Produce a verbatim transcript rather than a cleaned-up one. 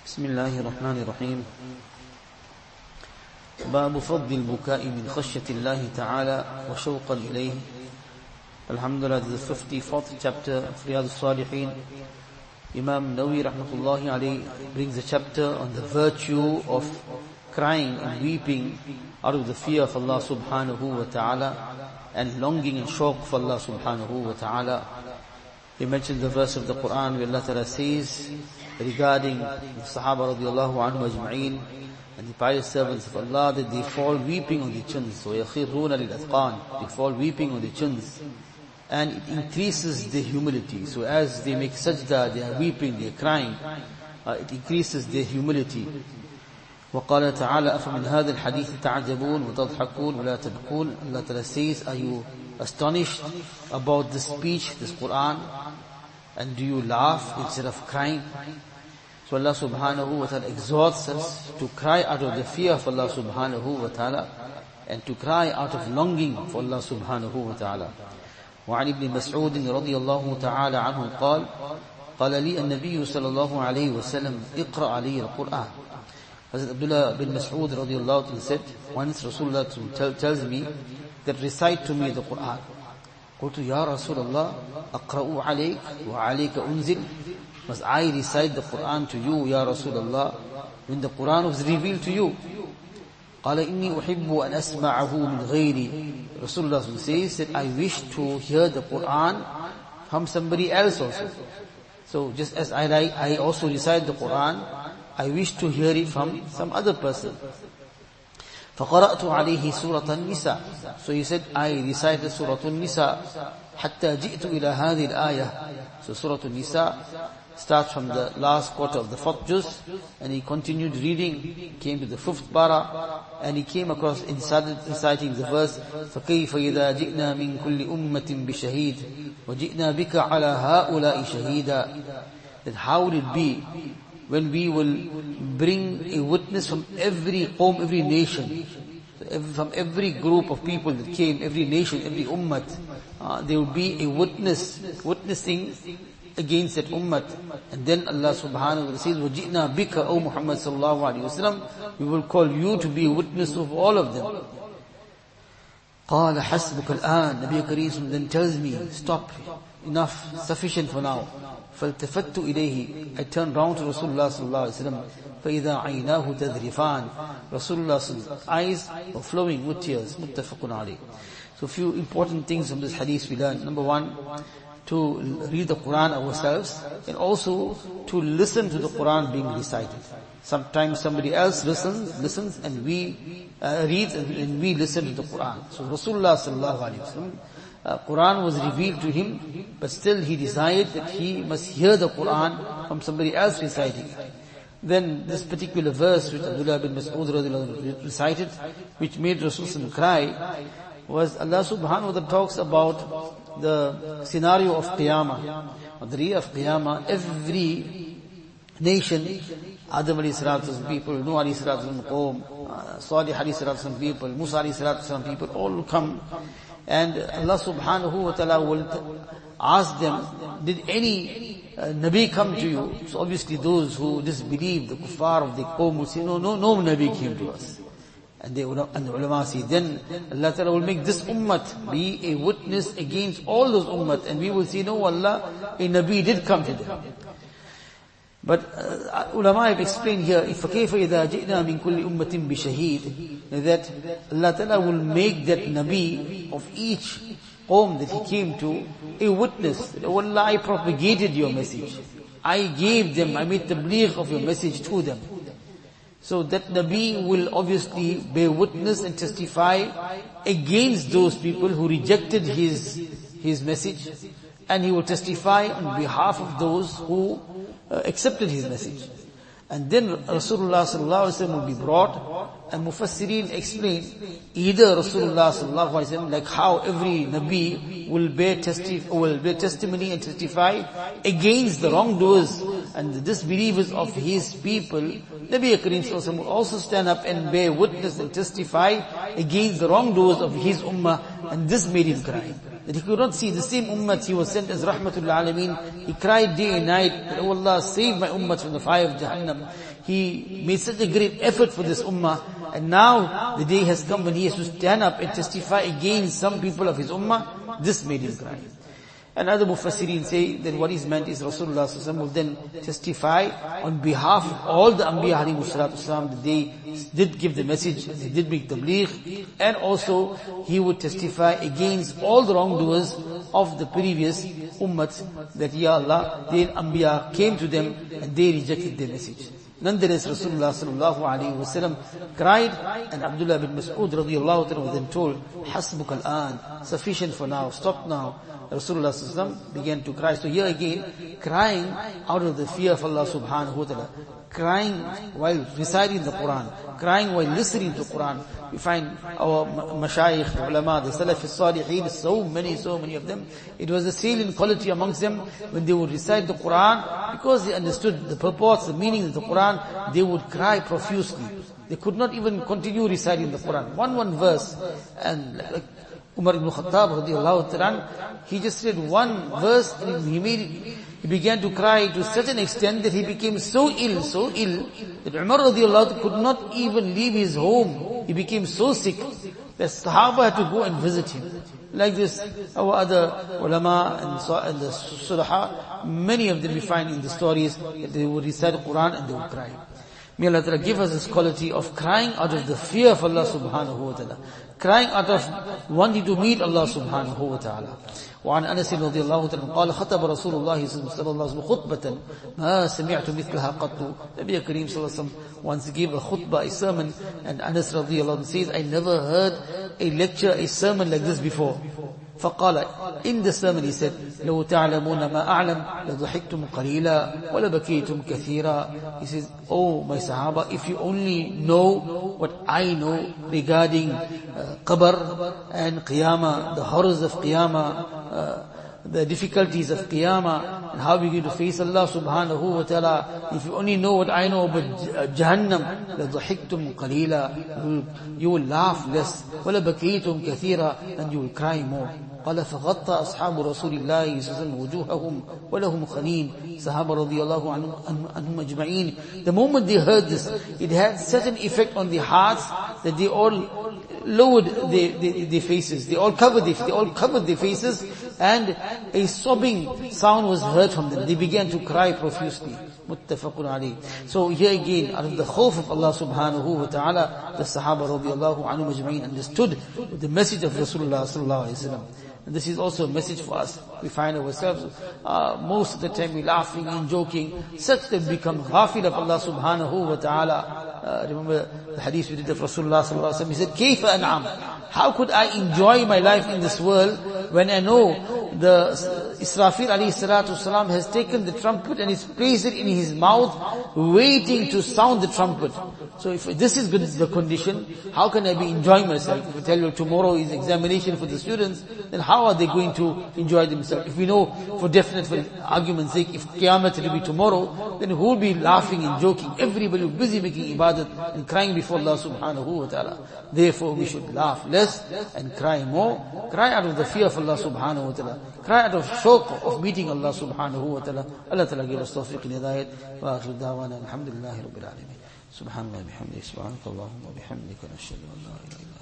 بسم الله الرحمن الرحيم. باب فضل البكاء من خشية الله تعالى وشوقا إليه. Alhamdulillah, this is the fifty-fourth chapter of Riyadh al-Salihin. Imam Nawawi rahmatullahi alayhi brings a chapter on the virtue of crying and weeping out of the fear of Allah subhanahu wa ta'ala and longing and shauq for Allah subhanahu wa ta'ala. He mentioned the verse of the Quran where Allah ta'ala says regarding the Sahaba radiallahu anhu ajma'een and the pious servants of Allah that they fall weeping on their chins. So يَخِرُّونَ لِلْأَذْقَانِ, they fall weeping on their chins. And it increases their humility. So as they make sajda, they are weeping, they are crying. Uh, it increases their humility. وَقَالَ تَعَالَى أَفَمِنْ هَذَا الْحَدِيثِ تَعْجَبُونَ وَتَضْحَكُونَ وَلَا تَبْكُونَ. Allah Ta'ala says, are you astonished about this speech, this Quran? And do you laugh instead of crying? So Allah subhanahu wa ta'ala exhorts us to cry out of the fear of Allah subhanahu wa ta'ala and to cry out of longing for Allah subhanahu wa ta'ala. وعن ابن مسعود رضي الله تعالى عنه قال قال لي النبي صلى الله عليه وسلم اقرأ علي القرآن. Hazrat Abdullah bin Mas'ud رضي الله عنه said, once Rasulullah tells me that recite to me the Quran. قلت يا رسول الله أقرأ عليك وعليك أنزل. Must I recite the Quran to you, Ya Rasulullah, when the Quran was revealed to you? قال إني أحب أن أسمعه من غيري. Rasulullah says that I wish to hear the Quran from somebody else also. So just as I I also recite the Quran, I wish to hear it from some other person. فقرأت عليه سورة النساء. So he said, I recited Surah An-Nisa حتى جئت إلى هذه الآية. So Surah An-Nisa starts from the last quarter of the fourth juz, and he continued reading, came to the fifth para, and he came across and started reciting the verse, فَكَيْفَ إِذَا جِئْنَا مِنْ كُلِّ أُمَّةٍ بِشَهِيدٍ وَجِئْنَا بِكَ عَلَى هَؤُلَاءِ شَهِيدًا. That how would it be when we will bring a witness from every qawm, every nation, from every group of people that came, every nation, every ummat, uh, there will be a witness, witnessing against that ummat. And then Allah subhanahu wa ta'ala says, وَجِئْنَا بِكَ O Muhammad sallallahu alayhi wa sallam, we will call you to be a witness of all of them. قَالَ حَسْبُكَ الْآن. Nabi Kareem then tells me, stop, enough, sufficient for now. فَالْتَفَتُّ إِلَيْهِ. I turned round to Rasulullah sallallahu alayhi wa sallam. فَإِذَا عَيْنَاهُ تَذْرِفَانِ. Rasulullah's eyes were flowing with tears. مُتَّفَقٌ عَلَيْهِ. So a few important things from this hadith we learn. Number one, to read the Quran ourselves, and also to listen to the Quran being recited. Sometimes somebody else listens, listens, and we uh, read and, and we listen to the Quran. So Rasulullah sallallahu alaihi wasallam, uh, Quran was revealed to him, but still he desired that he must hear the Quran from somebody else reciting. Then this particular verse which Abdullah bin Mas'ud recited, which made Rasulullah cry, was Allah subhanahu wa ta'ala talks about the scenario of Qiyamah. On the day of Qiyamah, every nation, Adam alayhi salatu people, Nuh alayhi salatu qawm, Salih alayhi salatu people, Musa alayhi salatu people, all will come. And Allah subhanahu wa ta'ala will ask them, did any uh, Nabi come to you? So obviously those who disbelieve, the kuffar of the qawm will say, no, no, no Nabi came to us. And the, and the ulama say, then Allah Ta'ala will make this ummat be a witness against all those ummat, and we will say, no Allah, a Nabi did come to them. But uh, ulama have explained here, فَكَيْفَ إِذَا جِئْنَا مِنْ كُلِّ أُمَّةٍ بِشَهِيدٍ, that Allah Ta'ala will make that Nabi of each qawm that he came to a witness. Oh Allah, I propagated your message. I gave them, I made tabligh of your message to them. So that Nabi will obviously bear witness and testify against those people who rejected his, his message, and he will testify on behalf of those who uh, accepted his message. And then Rasulullah sallallahu alaihi wasallam will be brought, and Mufassirin explain, either Rasulullah sallallahu alaihi wasallam, like how every Nabi will bear, testi- will bear testimony and testify against the wrongdoers and the disbelievers of his people, Nabi Kareem sallallahu alaihi wasallam will also stand up and bear witness and testify against the wrongdoers of his ummah, and this made him cry. that he could not see the same ummah he was sent as Rahmatul Alameen. He cried day and night that, oh Allah, save my ummah from the fire of Jahannam. He made such a great effort for this ummah, and now the day has come when he has to stand up and testify against some people of his ummah. This made him cry. And other Mufassirin say that what is meant is Rasulullah sallallahu alaihi wasallam will then testify on behalf of all the Anbiya alayhi salatu wasalam that they did give the message, they did make tabligh, and also he would testify against all the wrongdoers of the previous ummah that, Ya Allah, their Anbiya came to them and they rejected their message. Nonetheless, Rasulullah sallallahu alaihi wasallam cried, and Abdullah bin Mas'ud radiyallahu anhu was then told, Hasbuk al-an, sufficient for now, stop now. Rasulullah sallallahu alaihi wasallam began to cry. So here again, crying out of the fear of Allah subhanahu wa ta'ala, crying while reciting the Quran, crying while listening to Quran. We find our mashayikh, ulama, the Salaf al-Salihin, so many, so many of them. It was a salient quality amongst them when they would recite the Quran, because they understood the purpose, the meaning of the Quran, they would cry profusely. They could not even continue reciting the Quran. One, one verse, and like Umar ibn Khattab radiallahu ta'ala, he just read one verse and he made, he began to cry to such an extent that he became so ill, so ill, that Umar radiallahu ta'ala could not even leave his home. He became so sick that Sahaba had to go and visit him. Like this, our other ulama and, and the sulaha, many of them we find in the stories that they would recite the Quran and they would cry. May Allah Ta'ala give us this quality of crying out of the fear of Allah subhanahu wa ta'ala. Crying out of wanting to meet Allah subhanahu wa ta'ala. وعن أنس رضي الله عنه قال خطب رسول الله صلى الله عليه وسلم خطبة ما سمعت مثلها قط. Nabi Kareem صلى الله عليه وسلم once gave a khutbah, a sermon, and Anas رضي الله عنه says, I never heard a lecture, a sermon like this before. فقال, in the sermon he said, لو تعلمون ما أعلم لضحكتم قليلا ولبكيتم كثيرا. He says, oh my Sahaba, if you only know what I know regarding uh, Qabr and Qiyamah, the horrors of Qiyamah, uh, the difficulties of Qiyamah, and how we're going to face Allah subhanahu wa ta'ala. If you only know what I know about Jahannam, لَضَحِكْتُمْ قَلِيلًا, you will laugh less, وَلَبَكِيتُمْ كَثِيرًا, and you will cry more. قال فغطى أصحاب رسول الله صلى الله عليه وسلم وجوههم ولهم خنين. Sahaba radiyallahu anhum ajma'een, the moment they heard this, it had such an effect on their hearts that they all lowered their, their, their faces. They all covered their, they all covered their faces, and a sobbing sound was heard from them. They began to cry profusely. Muttafaqun alayh. So here again, out of the khawf of Allah subhanahu wa ta'ala, the Sahaba radiyallahu anhum ajma'een understood the message of Rasulullah sallallahu alayhi wa sallam. And this is also a message for us. We find ourselves, uh, most of the time we're laughing and joking, such that we become ghafil of Allah subhanahu wa ta'ala. Uh, remember the hadith we did of Rasulullah sallallahu alaihi wasallam. He said, "Kayfa an'am? How could I enjoy my life in this world when I know the Israfil alayhi salatu wasalam has taken the trumpet and he's placed it in his mouth, waiting to sound the trumpet." So if this is good, the condition, how can I be enjoying myself? If I tell you tomorrow is examination for the students, then how are they going to enjoy themselves? If we know for definite, for argument's sake, if Qiyamah will be tomorrow, then who will be laughing and joking? Everybody will be busy making ibadat and crying before Allah subhanahu wa ta'ala. Therefore we should laugh less and cry more. Cry out of the fear of Allah subhanahu wa ta'ala. Cry out of shawq of meeting Allah subhanahu wa ta'ala. Allah ta'ala give us tawfiq and hidayat. Wa akhiru da'wana alhamdulillahi rabbil alameen. Subhanallah bihamdihi, subhanakallahumma bihamdika, nashhadu an la ilaha illa